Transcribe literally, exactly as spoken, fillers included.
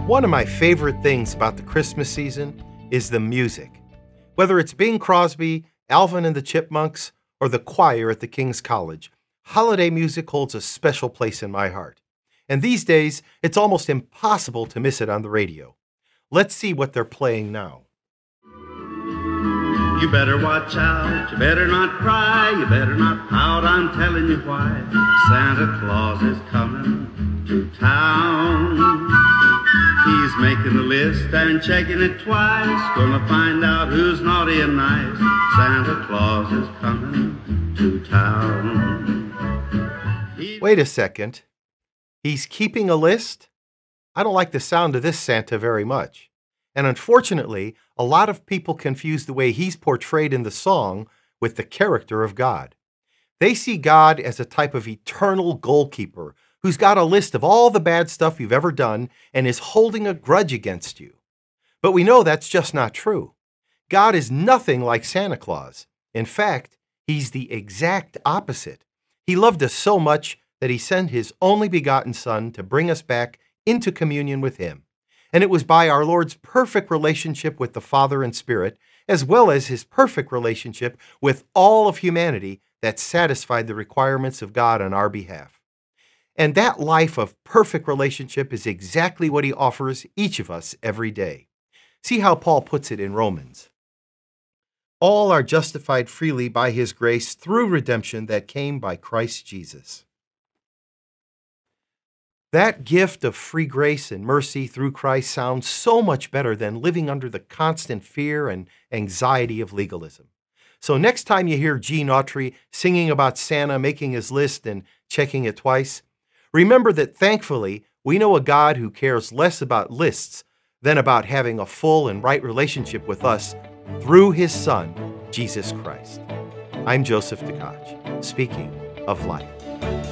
One of my favorite things about the Christmas season is the music. Whether it's Bing Crosby, Alvin and the Chipmunks, or the choir at the King's College, holiday music holds a special place in my heart. And these days, it's almost impossible to miss it on the radio. Let's see what they're playing now. You better watch out, you better not cry, you better not pout, I'm telling you why. Santa Claus is coming to town. He's making the list and checking it twice, gonna find out who's naughty and nice. Santa Claus is coming to town. He- Wait a second. He's keeping a list? I don't like the sound of this Santa very much. And unfortunately, a lot of people confuse the way he's portrayed in the song with the character of God. They see God as a type of eternal goalkeeper who's got a list of all the bad stuff you've ever done and is holding a grudge against you. But we know that's just not true. God is nothing like Santa Claus. In fact, he's the exact opposite. He loved us so much that he sent his only begotten Son to bring us back into communion with him. And it was by our Lord's perfect relationship with the Father and Spirit, as well as his perfect relationship with all of humanity, that satisfied the requirements of God on our behalf. And that life of perfect relationship is exactly what he offers each of us every day. See how Paul puts it in Romans. All are justified freely by his grace through redemption that came by Christ Jesus. That gift of free grace and mercy through Christ sounds so much better than living under the constant fear and anxiety of legalism. So next time you hear Gene Autry singing about Santa making his list and checking it twice, remember that thankfully we know a God who cares less about lists than about having a full and right relationship with us through his Son, Jesus Christ. I'm Joseph Tkach, speaking of life.